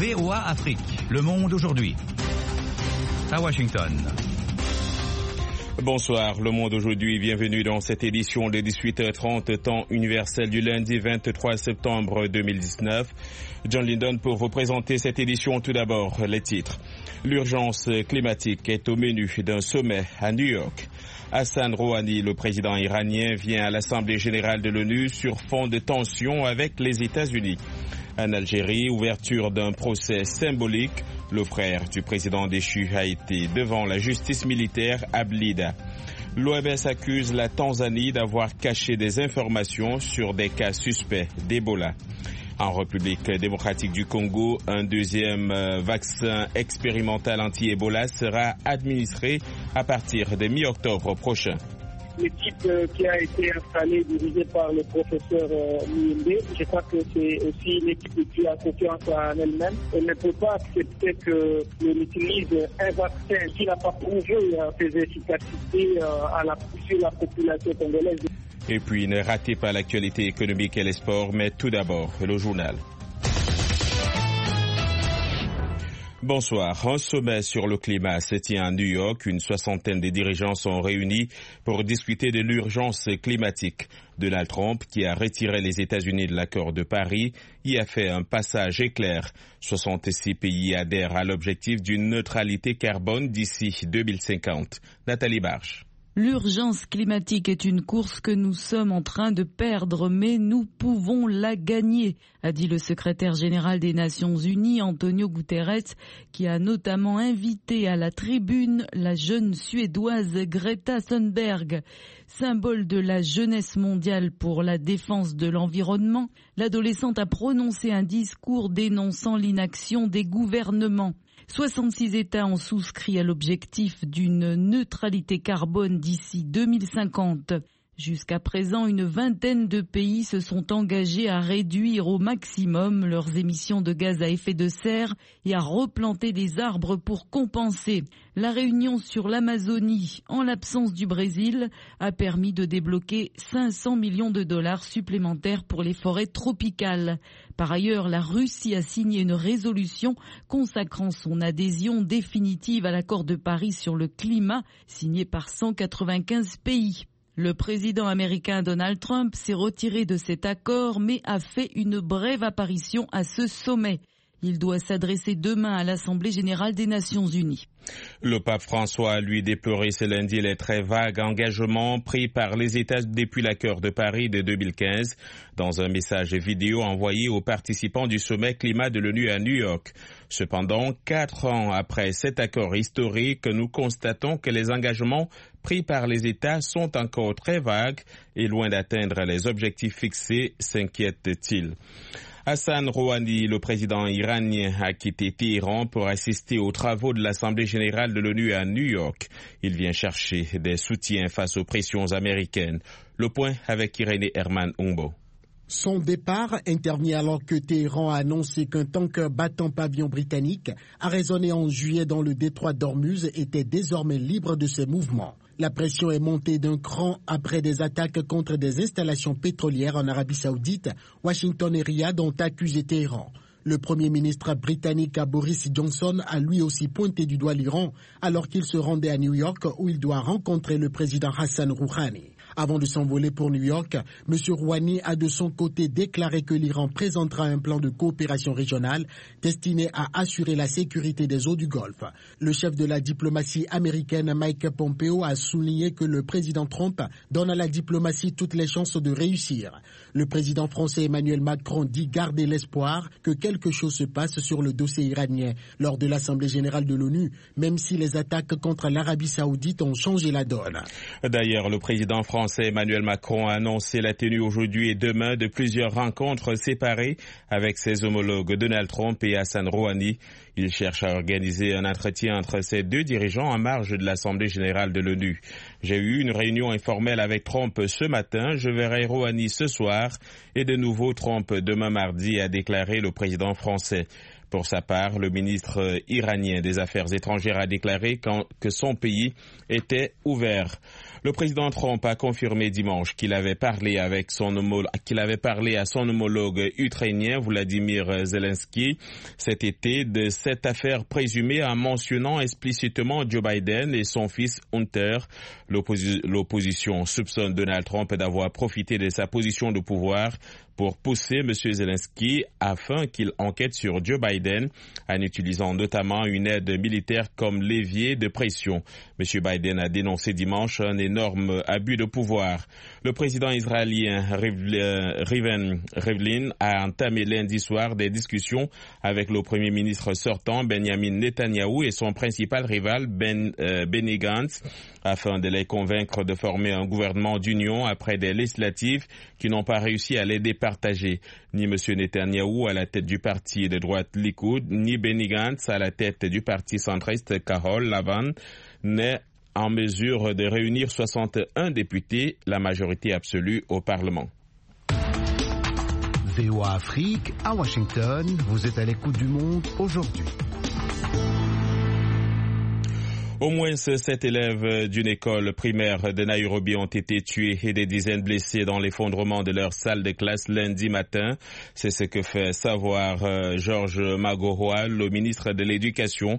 VOA Afrique, le monde aujourd'hui. À Washington. Bonsoir, le monde aujourd'hui, bienvenue dans cette édition de 18h30, temps universel du lundi 23 septembre 2019. John Lindon pour vous présenter cette édition. Tout d'abord, les titres. L'urgence climatique est au menu d'un sommet à New York. Hassan Rouhani, le président iranien, vient à l'Assemblée générale de l'ONU sur fond de tensions avec les États-Unis. En Algérie, ouverture d'un procès symbolique. Le frère du président déchu a été devant la justice militaire à Blida. L'OMS accuse la Tanzanie d'avoir caché des informations sur des cas suspects d'Ebola. En République démocratique du Congo, un deuxième vaccin expérimental anti-Ebola sera administré à partir de mi-octobre prochain. L'équipe qui a été installée, dirigée par le professeur Muyembe, je crois que c'est aussi une équipe qui a confiance en elle-même. Elle ne peut pas accepter que l'on utilise un vaccin qui n'a pas prouvé ses efficacités sur la population congolaise. Et puis, ne ratez pas l'actualité économique et les sports, mais tout d'abord, le journal. Bonsoir. Un sommet sur le climat se tient à New York. Une soixantaine de dirigeants sont réunis pour discuter de l'urgence climatique. Donald Trump, qui a retiré les États-Unis de l'accord de Paris, y a fait un passage éclair. 66 pays adhèrent à l'objectif d'une neutralité carbone d'ici 2050. Nathalie Barge. L'urgence climatique est une course que nous sommes en train de perdre, mais nous pouvons la gagner, a dit le secrétaire général des Nations Unies, Antonio Guterres, qui a notamment invité à la tribune la jeune Suédoise Greta Thunberg. Symbole de la jeunesse mondiale pour la défense de l'environnement, l'adolescente a prononcé un discours dénonçant l'inaction des gouvernements. 66 États ont souscrit à l'objectif d'une neutralité carbone d'ici 2050. Jusqu'à présent, une vingtaine de pays se sont engagés à réduire au maximum leurs émissions de gaz à effet de serre et à replanter des arbres pour compenser. La réunion sur l'Amazonie, en l'absence du Brésil, a permis de débloquer 500 millions de dollars supplémentaires pour les forêts tropicales. Par ailleurs, la Russie a signé une résolution consacrant son adhésion définitive à l'accord de Paris sur le climat, signé par 195 pays. Le président américain Donald Trump s'est retiré de cet accord, mais a fait une brève apparition à ce sommet. Il doit s'adresser demain à l'Assemblée générale des Nations unies. Le pape François a lui déploré ce lundi les très vagues engagements pris par les États depuis l'accord de Paris de 2015 dans un message vidéo envoyé aux participants du sommet climat de l'ONU à New York. Cependant, 4 ans après cet accord historique, nous constatons que les engagements pris par les États sont encore très vagues et loin d'atteindre les objectifs fixés, s'inquiète-t-il. Hassan Rouhani, le président iranien, a quitté Téhéran pour assister aux travaux de l'Assemblée générale de l'ONU à New York. Il vient chercher des soutiens face aux pressions américaines. Le point avec Irénée Herman Umbo. Son départ intervient alors que Téhéran a annoncé qu'un tanker battant pavillon britannique, arraisonné en juillet dans le détroit d'Ormuz, était désormais libre de ses mouvements. La pression est montée d'un cran après des attaques contre des installations pétrolières en Arabie Saoudite. Washington et Riyad ont accusé Téhéran. Le Premier ministre britannique Boris Johnson a lui aussi pointé du doigt l'Iran alors qu'il se rendait à New York où il doit rencontrer le président Hassan Rouhani. Avant de s'envoler pour New York, M. Rouhani a de son côté déclaré que l'Iran présentera un plan de coopération régionale destiné à assurer la sécurité des eaux du Golfe. Le chef de la diplomatie américaine, Mike Pompeo, a souligné que le président Trump donne à la diplomatie toutes les chances de réussir. Le président français Emmanuel Macron dit garder l'espoir que quelque chose se passe sur le dossier iranien lors de l'Assemblée générale de l'ONU, même si les attaques contre l'Arabie saoudite ont changé la donne. D'ailleurs, le président français Emmanuel Macron a annoncé la tenue aujourd'hui et demain de plusieurs rencontres séparées avec ses homologues Donald Trump et Hassan Rouhani. Il cherche à organiser un entretien entre ces deux dirigeants en marge de l'Assemblée générale de l'ONU. J'ai eu une réunion informelle avec Trump ce matin, je verrai Rouhani ce soir et de nouveau Trump demain mardi, a déclaré le président français. Pour sa part, le ministre iranien des Affaires étrangères a déclaré que son pays était ouvert. Le président Trump a confirmé dimanche qu'il avait parlé à son homologue ukrainien Vladimir Zelensky cet été de cette affaire présumée en mentionnant explicitement Joe Biden et son fils Hunter. L'opposition soupçonne Donald Trump d'avoir profité de sa position de pouvoir pour pousser M. Zelensky afin qu'il enquête sur Joe Biden en utilisant notamment une aide militaire comme levier de pression. M. Biden a dénoncé dimanche un énorme abus de pouvoir. Le président israélien Rivlin a entamé lundi soir des discussions avec le premier ministre sortant Benjamin Netanyahou et son principal rival Benny Gantz afin de les convaincre de former un gouvernement d'union après des législatives qui n'ont pas réussi à les départager. Ni M. Netanyahou à la tête du parti de droite Likoud, ni Benny Gantz à la tête du parti centriste Kahol Lavan n'est en mesure de réunir 61 députés, la majorité absolue au Parlement. VOA Afrique, à Washington, vous êtes à l'écoute du monde aujourd'hui. Au moins 7 élèves d'une école primaire de Nairobi ont été tués et des dizaines blessés dans l'effondrement de leur salle de classe lundi matin. C'est ce que fait savoir George Magoha, le ministre de l'Éducation.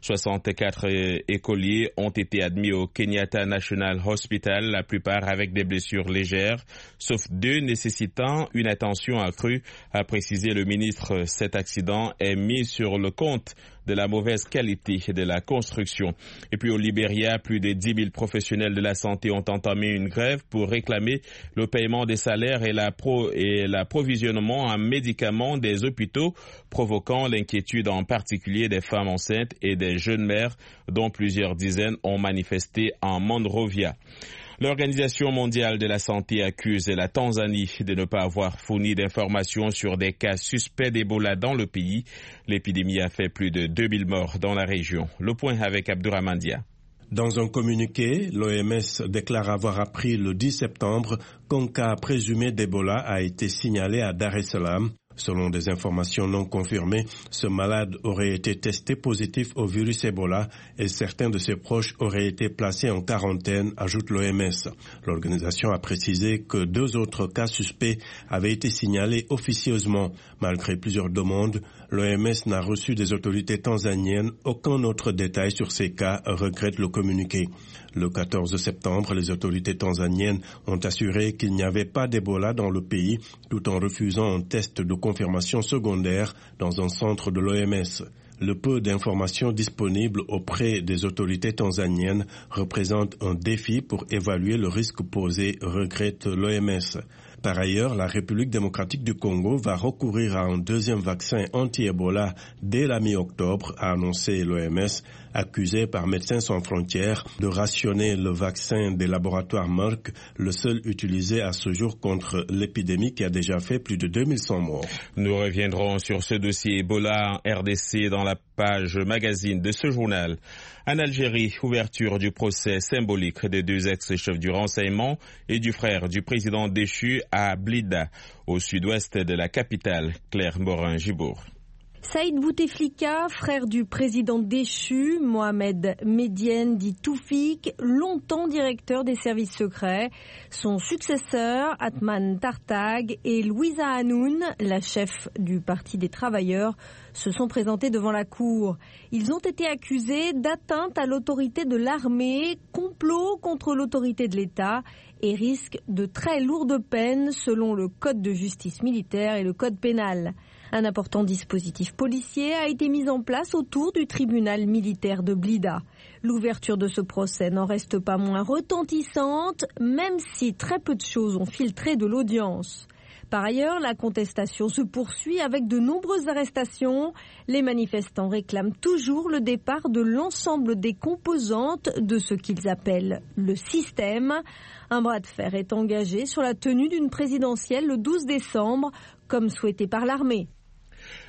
64 écoliers ont été admis au Kenyatta National Hospital, la plupart avec des blessures légères, sauf 2 nécessitant une attention accrue, a précisé le ministre. Cet accident est mis sur le compte de la mauvaise qualité de la construction. Et puis au Libéria, plus de 10 000 professionnels de la santé ont entamé une grève pour réclamer le paiement des salaires et l'approvisionnement en médicaments des hôpitaux, provoquant l'inquiétude en particulier des femmes enceintes et des jeunes mères, dont plusieurs dizaines ont manifesté en Monrovia. L'Organisation mondiale de la santé accuse la Tanzanie de ne pas avoir fourni d'informations sur des cas suspects d'Ebola dans le pays. L'épidémie a fait plus de 2000 morts dans la région. Le point avec Abdourahmane Dia. Dans un communiqué, l'OMS déclare avoir appris le 10 septembre qu'un cas présumé d'Ebola a été signalé à Dar es Salaam. Selon des informations non confirmées, ce malade aurait été testé positif au virus Ebola et certains de ses proches auraient été placés en quarantaine, ajoute l'OMS. L'organisation a précisé que 2 autres cas suspects avaient été signalés officieusement. Malgré plusieurs demandes, l'OMS n'a reçu des autorités tanzaniennes aucun autre détail sur ces cas, regrette le communiqué. Le 14 septembre, les autorités tanzaniennes ont assuré qu'il n'y avait pas d'Ebola dans le pays, tout en refusant un test de confirmation secondaire dans un centre de l'OMS. Le peu d'informations disponibles auprès des autorités tanzaniennes représente un défi pour évaluer le risque posé, regrette l'OMS. Par ailleurs, la République démocratique du Congo va recourir à un 2e vaccin anti-Ebola dès la mi-octobre, a annoncé l'OMS, accusé par Médecins sans frontières de rationner le vaccin des laboratoires Merck, le seul utilisé à ce jour contre l'épidémie qui a déjà fait plus de 2100 morts. Nous reviendrons sur ce dossier Ebola en RDC dans la page magazine de ce journal. En Algérie, ouverture du procès symbolique des 2 ex-chefs du renseignement et du frère du président déchu à Blida, au sud-ouest de la capitale. Claire Morin-Gibour. Saïd Bouteflika, frère du président déchu, Mohamed Medienne dit Toufik, longtemps directeur des services secrets. Son successeur, Atman Tartag, et Louisa Hanoun, la chef du Parti des travailleurs, se sont présentés devant la cour. Ils ont été accusés d'atteinte à l'autorité de l'armée, complot contre l'autorité de l'État et risquent de très lourdes peines selon le Code de justice militaire et le Code pénal. Un important dispositif policier a été mis en place autour du tribunal militaire de Blida. L'ouverture de ce procès n'en reste pas moins retentissante, même si très peu de choses ont filtré de l'audience. Par ailleurs, la contestation se poursuit avec de nombreuses arrestations. Les manifestants réclament toujours le départ de l'ensemble des composantes de ce qu'ils appellent le système. Un bras de fer est engagé sur la tenue d'une présidentielle le 12 décembre, comme souhaité par l'armée.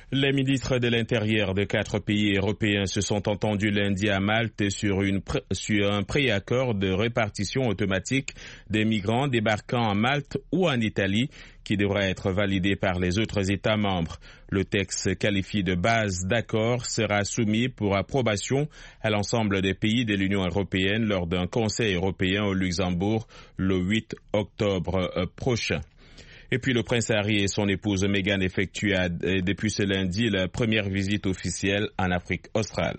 Les ministres de l'Intérieur de 4 pays européens se sont entendus lundi à Malte sur un préaccord de répartition automatique des migrants débarquant en Malte ou en Italie qui devra être validé par les autres États membres. Le texte qualifié de base d'accord sera soumis pour approbation à l'ensemble des pays de l'Union européenne lors d'un Conseil européen au Luxembourg le 8 octobre prochain. Et puis le prince Harry et son épouse Meghan effectuent depuis ce lundi la première visite officielle en Afrique australe.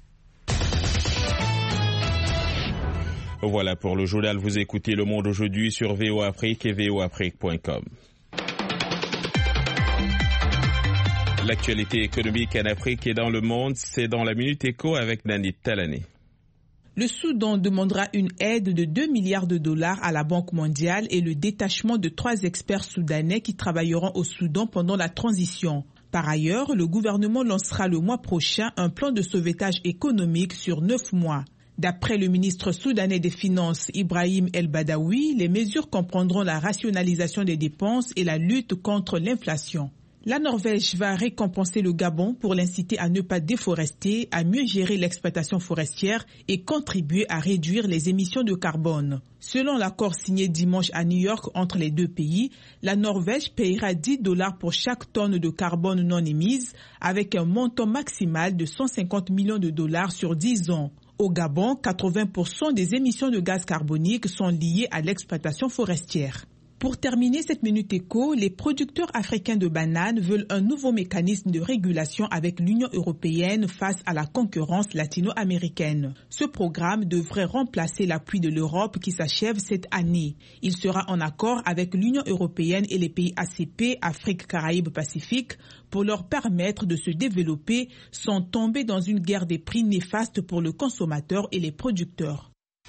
Voilà pour le journal. Vous écoutez Le Monde aujourd'hui sur VOA Afrique et voafrique.com. L'actualité économique en Afrique et dans le monde, c'est dans la Minute Éco avec Nani Talani. Le Soudan demandera une aide de 2 milliards de dollars à la Banque mondiale et le détachement de 3 experts soudanais qui travailleront au Soudan pendant la transition. Par ailleurs, le gouvernement lancera le mois prochain un plan de sauvetage économique sur 9 mois. D'après le ministre soudanais des Finances, Ibrahim El-Badawi, les mesures comprendront la rationalisation des dépenses et la lutte contre l'inflation. La Norvège va récompenser le Gabon pour l'inciter à ne pas déforester, à mieux gérer l'exploitation forestière et contribuer à réduire les émissions de carbone. Selon l'accord signé dimanche à New York entre les deux pays, la Norvège paiera $10 pour chaque tonne de carbone non émise, avec un montant maximal de 150 millions de dollars sur 10 ans. Au Gabon, 80% des émissions de gaz carbonique sont liées à l'exploitation forestière. Pour terminer cette Minute Éco, les producteurs africains de bananes veulent un nouveau mécanisme de régulation avec l'Union européenne face à la concurrence latino-américaine. Ce programme devrait remplacer l'appui de l'Europe qui s'achève cette année. Il sera en accord avec l'Union européenne et les pays ACP, Afrique, Caraïbes, Pacifique, pour leur permettre de se développer sans tomber dans une guerre des prix néfaste pour le consommateur et les producteurs.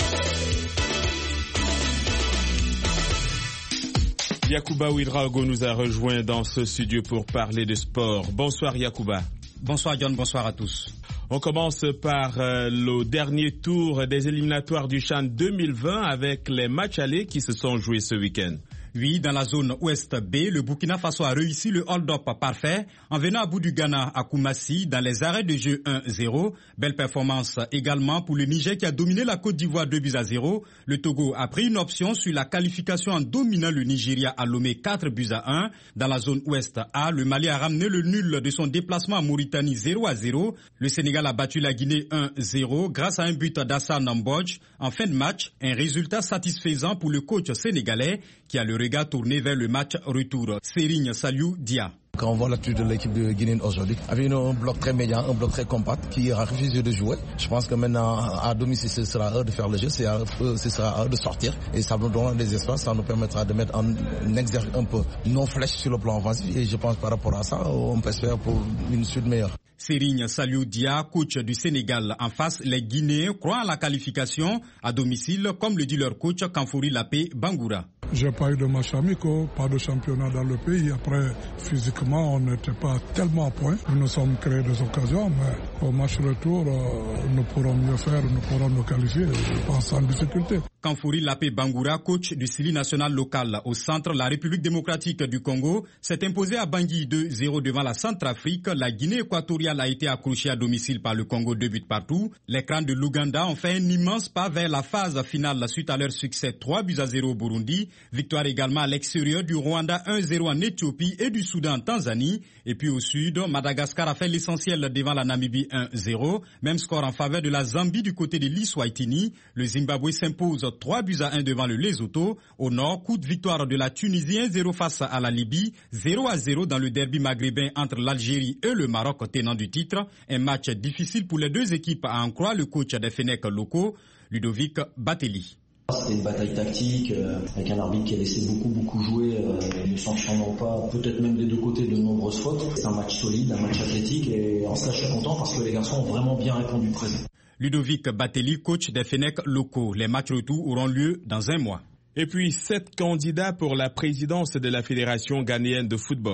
Yacouba Ouedraogo nous a rejoint dans ce studio pour parler de sport. Bonsoir Yacouba. Bonsoir John, bonsoir à tous. On commence par le dernier tour des éliminatoires du CHAN 2020 avec les matchs allés qui se sont joués ce week-end. Oui, dans la zone Ouest B, le Burkina Faso a réussi le hold-up parfait en venant à bout du Ghana à Koumassi dans les arrêts de jeu 1-0. Belle performance également pour le Niger qui a dominé la Côte d'Ivoire 2-0. Le Togo a pris une option sur la qualification en dominant le Nigeria à Lomé 4-1. Dans la zone Ouest A, le Mali a ramené le nul de son déplacement à Mauritanie 0-0. Le Sénégal a battu la Guinée 1-0 grâce à un but d'Hassan Mbodj. En fin de match, un résultat satisfaisant pour le coach sénégalais qui a le regard tourné vers le match retour. Serigne Saliou Dia. Quand on voit l'attitude de l'équipe de Guinée aujourd'hui, avec un bloc très médian, un bloc très compact qui a refusé de jouer. Je pense que maintenant, à domicile, ce sera à eux de faire le jeu, ce sera à eux de sortir. Et ça nous donnera des espaces, ça nous permettra de mettre en exergue un peu nos flèches sur le plan offensif. Et je pense par rapport à ça, on peut espérer pour une suite meilleure. Serigne Saliou Dia, coach du Sénégal. En face, les Guinéens croient à la qualification à domicile, comme le dit leur coach Kanfouri Lapé Bangoura. J'ai pas eu de match amicaux, pas de championnat dans le pays. Après, physiquement, on n'était pas tellement à point. Nous nous sommes créés des occasions, mais au match retour, nous pourrons mieux faire, nous pourrons nous qualifier, je pense, sans difficulté. Kanfouri Lapé Bangoura, coach du Sili national local au centre, la République démocratique du Congo, s'est imposé à Bangui 2-0 devant la Centrafrique. La Guinée équatoriale a été accrochée à domicile par le Congo 2 buts partout. Les crans de l'Ouganda ont fait un immense pas vers la phase finale suite à leur succès 3-0 au Burundi. Victoire également à l'extérieur du Rwanda 1-0 en Éthiopie et du Soudan en Tanzanie. Et puis au sud, Madagascar a fait l'essentiel devant la Namibie 1-0. Même score en faveur de la Zambie du côté de l'Iswaitini. Le Zimbabwe s'impose 3-1 devant le Lesotho. Au nord, coup de victoire de la Tunisie 1-0 face à la Libye. 0-0 dans le derby maghrébin entre l'Algérie et le Maroc tenant du titre. Un match difficile pour les deux équipes à en croire le coach des Fennecs locaux, Ludovic Batelli. C'était une bataille tactique avec un arbitre qui a laissé beaucoup jouer, ne sanctionnant pas, peut-être même des deux côtés, de nombreuses fautes. C'est un match solide, un match athlétique et en cela je suis content parce que les garçons ont vraiment bien répondu présent. Ludovic Batelli, coach des Fennecs locaux. Les matchs retour auront lieu dans un mois. Et puis 7 candidats pour la présidence de la Fédération ghanéenne de football.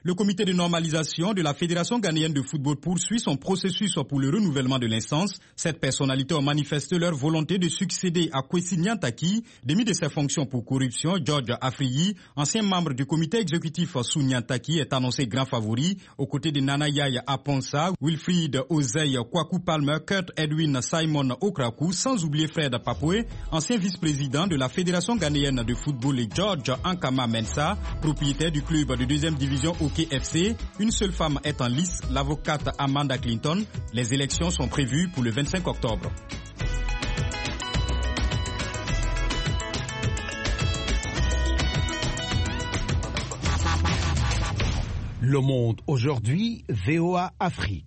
Le comité de normalisation de la Fédération ghanéenne de football poursuit son processus pour le renouvellement de l'instance. Cette personnalité a manifesté leur volonté de succéder à Kwesi Nyantaki, démis de ses fonctions pour corruption. George Afriyi, ancien membre du comité exécutif sous Nyantaki, est annoncé grand favori, aux côtés de Nana Yaya Aponsa, Wilfried Ozei Kwaku Palmer, Kurt Edwin Simon Okraku, sans oublier Fred Papoué, ancien vice-président de la Fédération ghanéenne de football, et George Ankama Mensa, propriétaire du club de deuxième division Hockey FC. Une seule femme est en lice, l'avocate Amanda Clinton. Les élections sont prévues pour le 25 octobre. Le Monde aujourd'hui, VOA Afrique.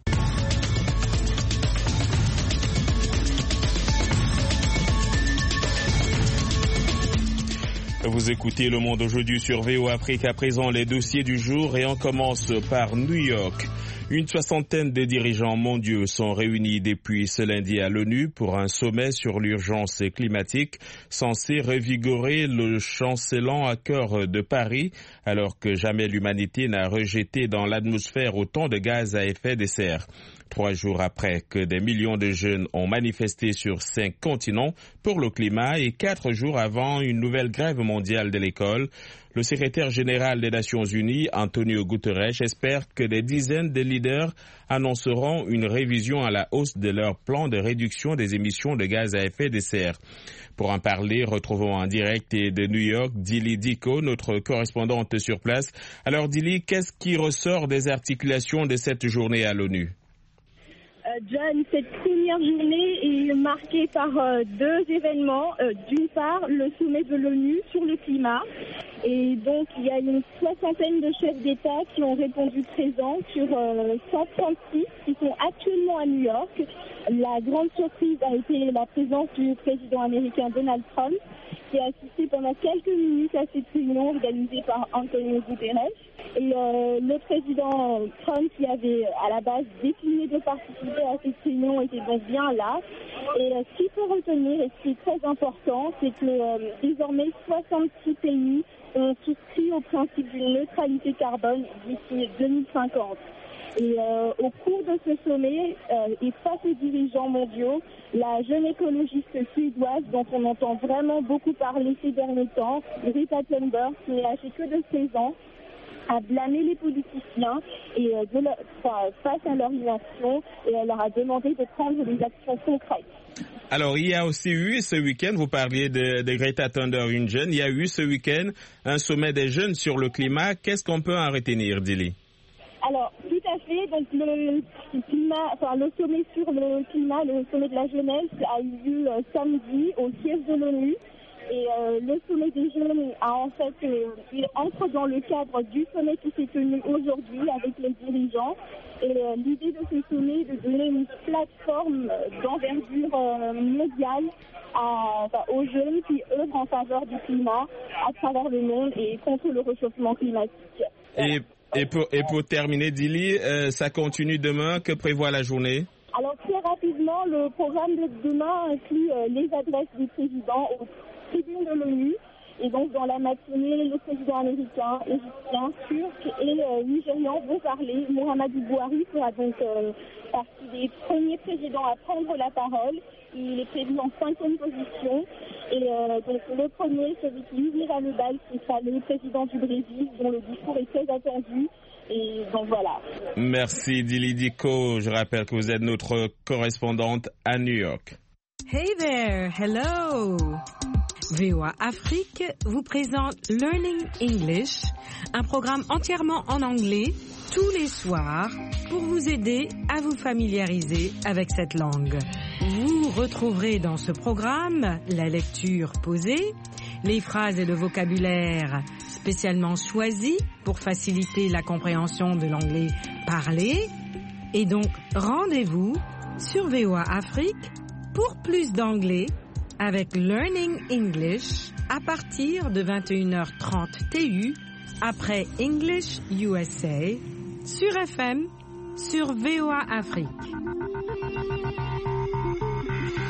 Vous écoutez Le Monde aujourd'hui sur VOA Afrique. À présent, les dossiers du jour et on commence par New York. Une soixantaine de dirigeants mondiaux sont réunis depuis ce lundi à l'ONU pour un sommet sur l'urgence climatique censé revigorer le chancelant accord de Paris alors que jamais l'humanité n'a rejeté dans l'atmosphère autant de gaz à effet de serre. 3 jours après que des millions de jeunes ont manifesté sur 5 continents pour le climat et 4 jours avant une nouvelle grève mondiale de l'école, le secrétaire général des Nations Unies, Antonio Guterres, espère que des dizaines de leaders annonceront une révision à la hausse de leur plan de réduction des émissions de gaz à effet de serre. Pour en parler, retrouvons en direct de New York Dili Diko, notre correspondante sur place. Alors Dili, qu'est-ce qui ressort des articulations de cette journée à l'ONU? John, cette première journée est marquée par 2 événements. D'une part, le sommet de l'ONU sur le climat. Et donc, il y a une soixantaine de chefs d'État qui ont répondu présents sur 136 qui sont actuellement à New York. La grande surprise a été la présence du président américain Donald Trump, qui a assisté pendant quelques minutes à cette réunion organisée par Antonio Guterres. Et le président Trump, qui avait à la base décliné de participer à cette réunion, était donc bien là. Et ce qu'il faut retenir, et ce qui est très important, c'est que désormais 66 pays ont souscrit au principe d'une neutralité carbone d'ici 2050. Et au cours de ce sommet, et face aux dirigeants mondiaux, la jeune écologiste suédoise dont on entend vraiment beaucoup parler ces derniers temps, Greta Thunberg, qui n'est âgée que de 16 ans, a blâmé les politiciens et face à leur inaction, et elle leur a demandé de prendre des actions concrètes. Alors, il y a aussi eu ce week-end, vous parliez de Greta Thunberg, une jeune, il y a eu ce week-end un sommet des jeunes sur le climat. Qu'est-ce qu'on peut en retenir, Dili? Alors, tout à fait. Donc, le sommet sur le climat, le sommet de la jeunesse, a eu lieu samedi au siège de l'ONU. Et le sommet des jeunes il entre dans le cadre du sommet qui s'est tenu aujourd'hui avec les dirigeants. Et l'idée de ce sommet est de donner une plateforme d'envergure mondiale aux jeunes qui œuvrent en faveur du climat à travers le monde et contre le réchauffement climatique. Et pour terminer, Dili, ça continue demain. Que prévoit la journée? Alors très rapidement, le programme de demain inclut les adresses des présidents aux tribunes de l'ONU. Et donc dans la matinée, les présidents américains, égyptiens, turcs et nigérians vont parler. Muhammadu Buhari sera donc partie des premiers présidents à prendre la parole. Il est prévu en 5e position. Et donc le premier, celui qui ouvrira le bal, ce sera le président du Brésil, dont le discours est très attendu. Et donc voilà. Merci Dili Diko. Je rappelle que vous êtes notre correspondante à New York. Hey there, hello. VOA Afrique vous présente Learning English, un programme entièrement en anglais tous les soirs pour vous aider à vous familiariser avec cette langue. Vous retrouverez dans ce programme la lecture posée, les phrases et le vocabulaire spécialement choisis pour faciliter la compréhension de l'anglais parlé. Et donc, rendez-vous sur VOA Afrique pour plus d'anglais avec Learning English à partir de 21h30 TU après English USA sur FM sur VOA Afrique.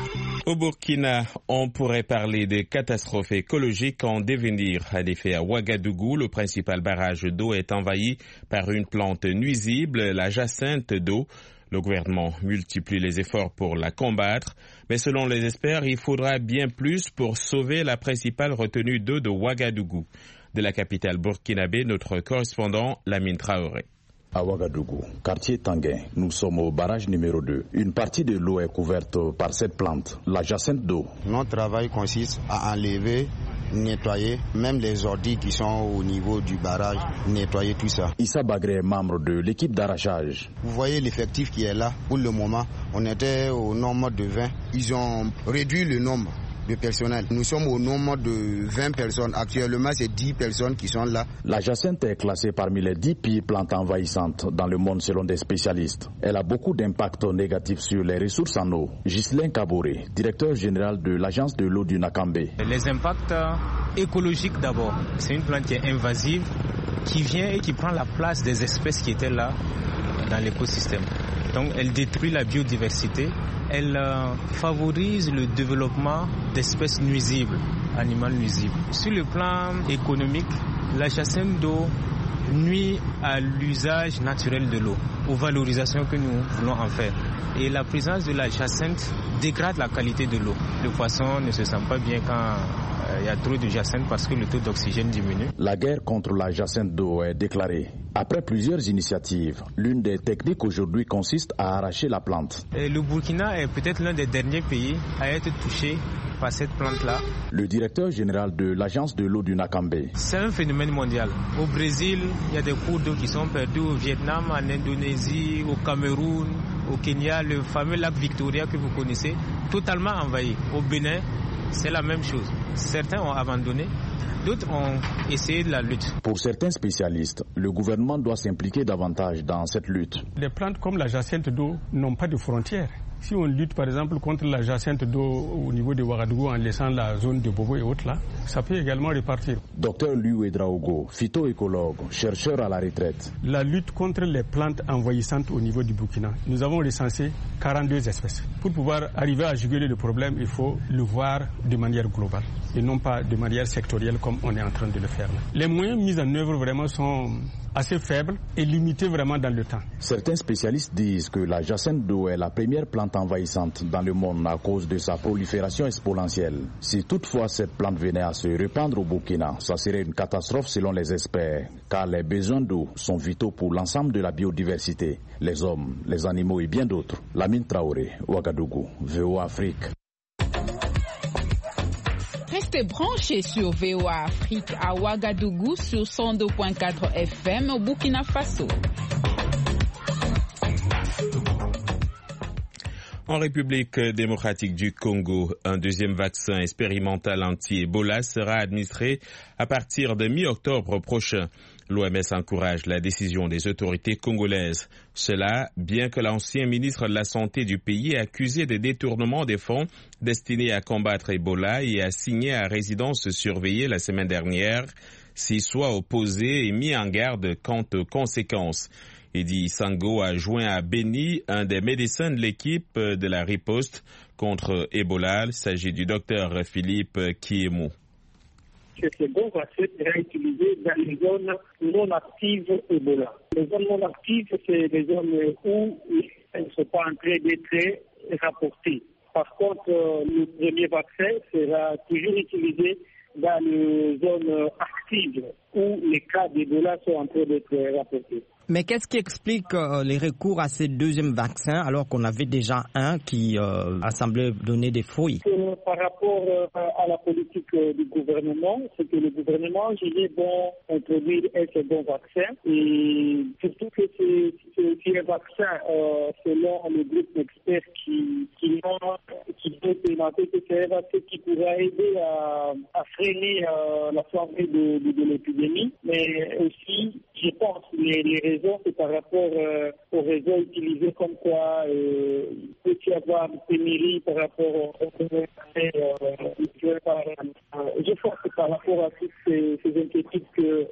Au Burkina, on pourrait parler de catastrophes écologiques en devenir. En effet, à Ouagadougou, le principal barrage d'eau est envahi par une plante nuisible, la jacinthe d'eau. Le gouvernement multiplie les efforts pour la combattre, mais selon les experts, il faudra bien plus pour sauver la principale retenue d'eau de Ouagadougou. De la capitale burkinabé, notre correspondant Lamine Traoré. À Ouagadougou, quartier Tanguin, nous sommes au barrage numéro 2. Une partie de l'eau est couverte par cette plante, la jacinthe d'eau. Notre travail consiste à enlever, nettoyer, même les ordures qui sont au niveau du barrage, nettoyer tout ça. Issa Bagré est membre de l'équipe d'arrachage. Vous voyez l'effectif qui est là. Pour le moment, on était au nombre de 20. Ils ont réduit le nombre de personnel. Nous sommes au nombre de 20 personnes. Actuellement, c'est 10 personnes qui sont là. La jacinthe est classée parmi les 10 pires plantes envahissantes dans le monde selon des spécialistes. Elle a beaucoup d'impacts négatifs sur les ressources en eau. Ghislain Kaboré, directeur général de l'agence de l'eau du Nakambé. Les impacts écologiques d'abord. C'est une plante qui est invasive, qui vient et qui prend la place des espèces qui étaient là dans l'écosystème. Donc elle détruit la biodiversité, elle favorise le développement d'espèces nuisibles, animales nuisibles. Sur le plan économique, la jacinthe d'eau nuit à l'usage naturel de l'eau, aux valorisations que nous voulons en faire. Et la présence de la jacinthe dégrade la qualité de l'eau. Le poisson ne se sent pas bien quand il y a trop de jacinthe parce que le taux d'oxygène diminue. La guerre contre la jacinthe d'eau est déclarée. Après plusieurs initiatives, l'une des techniques aujourd'hui consiste à arracher la plante. Et le Burkina est peut-être l'un des derniers pays à être touché par cette plante-là. Le directeur général de l'agence de l'eau du Nakambé. C'est un phénomène mondial. Au Brésil, il y a des cours d'eau qui sont perdus, au Vietnam, en Indonésie, au Cameroun, au Kenya, le fameux lac Victoria que vous connaissez, totalement envahi. Au Bénin, c'est la même chose. Certains ont abandonné, d'autres ont essayé de la lutte. Pour certains spécialistes, le gouvernement doit s'impliquer davantage dans cette lutte. Les plantes comme la jacinthe d'eau n'ont pas de frontières. Si on lutte par exemple contre la jacinthe d'eau au niveau de Ouagadougou en laissant la zone de Bobo et autres là, ça peut également repartir. Docteur Liu Edraogo, phytoécologue, chercheur à la retraite. La lutte contre les plantes envahissantes au niveau du Burkina, nous avons recensé 42 espèces. Pour pouvoir arriver à juguler le problème, il faut le voir de manière globale et non pas de manière sectorielle comme on est en train de le faire là. Les moyens mis en œuvre vraiment sont assez faibles et limités vraiment dans le temps. Certains spécialistes disent que la jacinthe d'eau est la première plante envahissante dans le monde à cause de sa prolifération exponentielle. Si toutefois cette plante venait à se répandre au Burkina, ça serait une catastrophe selon les experts, car les besoins d'eau sont vitaux pour l'ensemble de la biodiversité, les hommes, les animaux et bien d'autres. Lamine Traoré, Ouagadougou, VOA Afrique. Restez branchés sur VOA Afrique à Ouagadougou sur 102.4 FM au Burkina Faso. En République démocratique du Congo, un deuxième vaccin expérimental anti-Ebola sera administré à partir de mi-octobre prochain. L'OMS encourage la décision des autorités congolaises. Cela, bien que l'ancien ministre de la Santé du pays ait accusé de détournement des fonds destinés à combattre Ebola et a signé à résidence surveillée la semaine dernière, s'y soit opposé et mis en garde quant aux conséquences. Eddy Sango a joint à Beni un des médecins de l'équipe de la riposte contre Ebola. Il s'agit du docteur Philippe Kiemou. Ce second vaccin sera utilisé dans les zones non actives Ebola. Les zones non actives, c'est les zones où elles ne sont pas en train d'être rapportées. Par contre, le premier vaccin sera toujours utilisé dans les zones actives où les cas d'Ebola sont en train d'être rapportés. Mais qu'est-ce qui explique les recours à ce deuxième vaccin alors qu'on avait déjà un qui a semblé donner des fruits? Par rapport à la politique du gouvernement, c'est que le gouvernement jugeait bon introduire un second vaccin et surtout que c'est un vaccin selon le groupe d'experts qui ont présenté que c'est un vaccin qui pourra aider à freiner la flambée de l'épidémie, mais aussi je pense les raisons c'est par rapport aux réseaux utilisés comme quoi il peut y avoir une pénurie par rapport au je crois que par rapport à toutes ces inquiétudes que le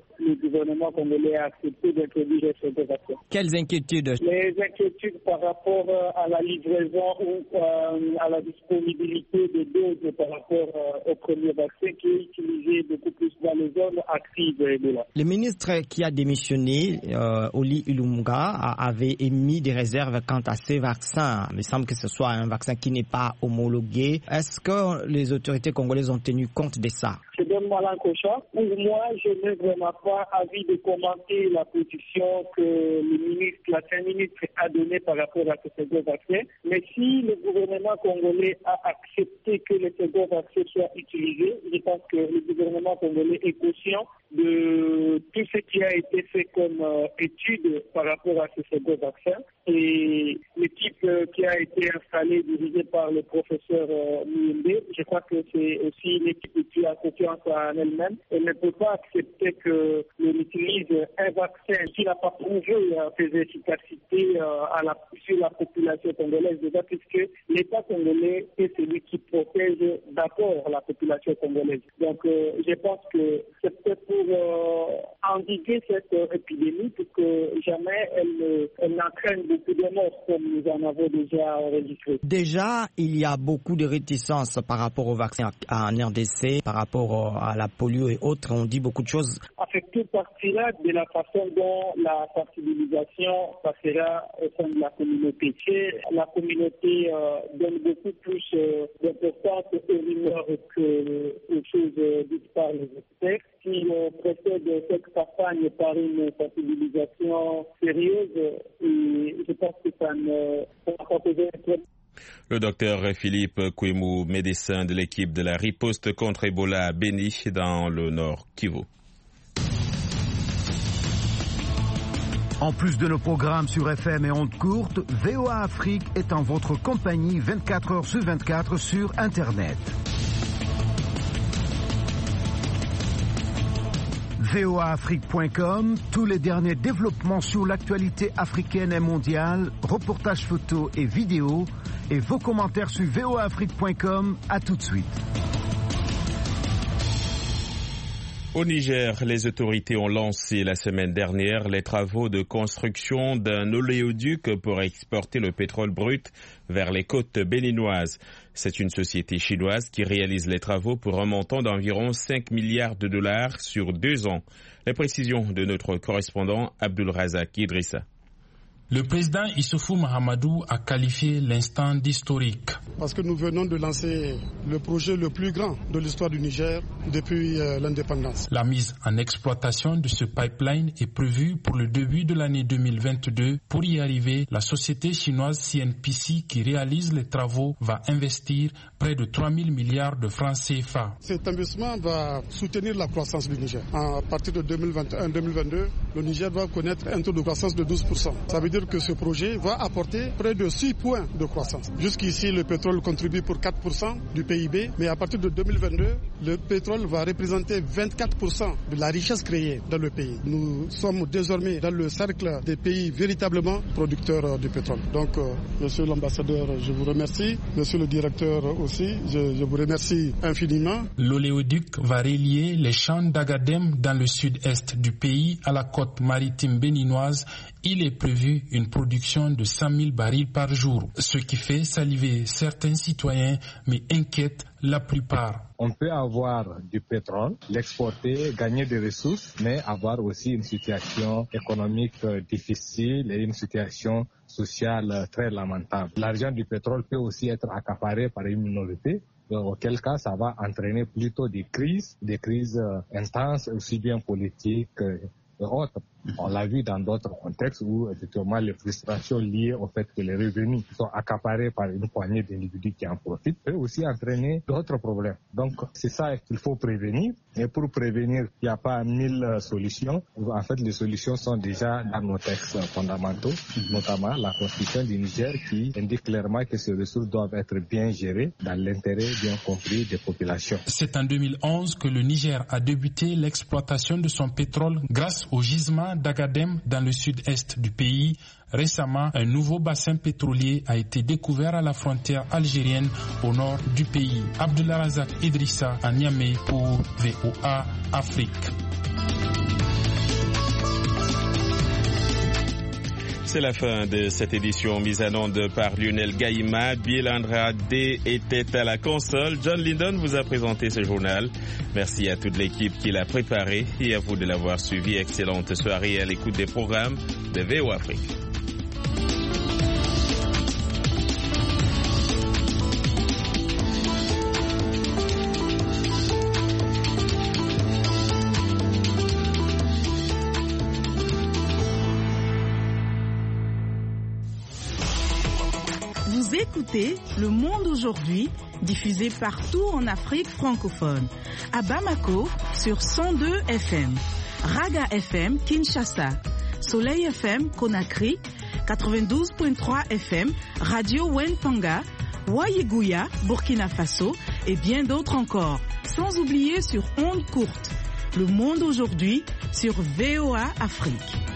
gouvernement congolais a accepté d'introduire ce second vaccin. Quelles inquiétudes? Les inquiétudes par rapport à la livraison ou à la disponibilité des doses par rapport au premier vaccin qui est utilisé beaucoup plus dans les zones actives de là. Le ministre qui a démissionné, Oli Ilunga, avait émis des réserves quant à ces vaccins. Il me semble que ce soit un vaccin qui n'est pas homologué. Est-ce que les autorités congolaises ont tenu compte de ça? Je donne Malankocha. Pour moi, je n'ai vraiment pas envie de commenter la position que l'ancien ministre a donnée par rapport à ce second vaccin. Mais si le gouvernement congolais a accepté que le second vaccin soit utilisé, je pense que le gouvernement congolais est conscient de tout ce qui a été fait comme étude par rapport à ce second vaccin. Et l'équipe qui a été installée, dirigée par le professeur Muyembe, je crois que c'est aussi une équipe qui a confiance en elle-même. Elle ne peut pas accepter que l'on utilise un vaccin qui n'a pas prouvé ses efficacités sur la population congolaise, déjà puisque l'État congolais est celui qui protège d'abord la population congolaise. Donc je pense que c'est peut-être pour endiguer cette épidémie pour que jamais elle n'entraîne beaucoup de morts comme nous en avons déjà enregistré. Déjà, il y a beaucoup de réticences par rapport au vaccin en RDC, par rapport à la polio et autres. On dit beaucoup de choses. Avec tout partira de la façon dont la sensibilisation passera au sein de la communauté. La communauté donne beaucoup plus d'importance aux rumeurs que aux choses dites par les experts. Si on précède cette campagne par une sensibilisation sérieuse, et je pense que ça ne va pas poser un problème. Le docteur Philippe Kouemou, médecin de l'équipe de la riposte contre Ebola à Beni dans le Nord Kivu. En plus de nos programmes sur FM et ondes courtes, VOA Afrique est en votre compagnie 24 heures sur 24 sur Internet. voaafrique.com, tous les derniers développements sur l'actualité africaine et mondiale, reportages photos et vidéos, et vos commentaires sur voaafrique.com. À tout de suite. Au Niger, les autorités ont lancé la semaine dernière les travaux de construction d'un oléoduc pour exporter le pétrole brut vers les côtes béninoises. C'est une société chinoise qui réalise les travaux pour un montant d'environ 5 milliards de dollars sur 2 ans. Les précisions de notre correspondant Abdul Razak Idrissa. Le président Issoufou Mahamadou a qualifié l'instant d'historique. Parce que nous venons de lancer le projet le plus grand de l'histoire du Niger depuis l'indépendance. La mise en exploitation de ce pipeline est prévue pour le début de l'année 2022. Pour y arriver, la société chinoise CNPC qui réalise les travaux va investir près de 3 000 milliards de francs CFA. Cet investissement va soutenir la croissance du Niger. À partir de 2021-2022, le Niger va connaître un taux de croissance de 12%. Ça veut dire que ce projet va apporter près de 6 points de croissance. Jusqu'ici, le pétrole contribue pour 4% du PIB, mais à partir de 2022, le pétrole va représenter 24% de la richesse créée dans le pays. Nous sommes désormais dans le cercle des pays véritablement producteurs du pétrole. Donc, monsieur l'ambassadeur, je vous remercie. Monsieur le directeur aussi, je vous remercie infiniment. L'oléoduc va relier les champs d'Agadem dans le sud-est du pays à la côte maritime béninoise. Il est prévu une production de 100 000 barils par jour, ce qui fait saliver certains citoyens, mais inquiète la plupart. On peut avoir du pétrole, l'exporter, gagner des ressources, mais avoir aussi une situation économique difficile et une situation sociale très lamentable. L'argent du pétrole peut aussi être accaparé par une minorité, auquel cas ça va entraîner plutôt des crises intenses, aussi bien politiques et autres. On l'a vu dans d'autres contextes où effectivement les frustrations liées au fait que les revenus sont accaparés par une poignée d'individus qui en profitent peut aussi entraîner d'autres problèmes. Donc c'est ça qu'il faut prévenir. Et pour prévenir, il n'y a pas 1000 solutions. En fait, les solutions sont déjà dans nos textes fondamentaux, notamment la Constitution du Niger qui indique clairement que ces ressources doivent être bien gérées dans l'intérêt bien compris des populations. C'est en 2011 que le Niger a débuté l'exploitation de son pétrole grâce au gisement d'Agadem dans le sud-est du pays. Récemment, un nouveau bassin pétrolier a été découvert à la frontière algérienne au nord du pays. Abdullah Razak Idrissa à Niamey pour VOA Afrique. C'est la fin de cette édition mise en onde par Lionel Gaïma. Bill Andrade était à la console. John Lindon vous a présenté ce journal. Merci à toute l'équipe qui l'a préparé et à vous de l'avoir suivi. Excellente soirée à l'écoute des programmes de VOA Afrique. Vous écoutez Le Monde aujourd'hui, diffusé partout en Afrique francophone. À Bamako, sur 102 FM. Raga FM, Kinshasa. Soleil FM, Conakry. 92.3 FM, Radio Wenpanga. Waïgouya, Burkina Faso. Et bien d'autres encore. Sans oublier sur ondes courtes. Le Monde aujourd'hui, sur VOA Afrique.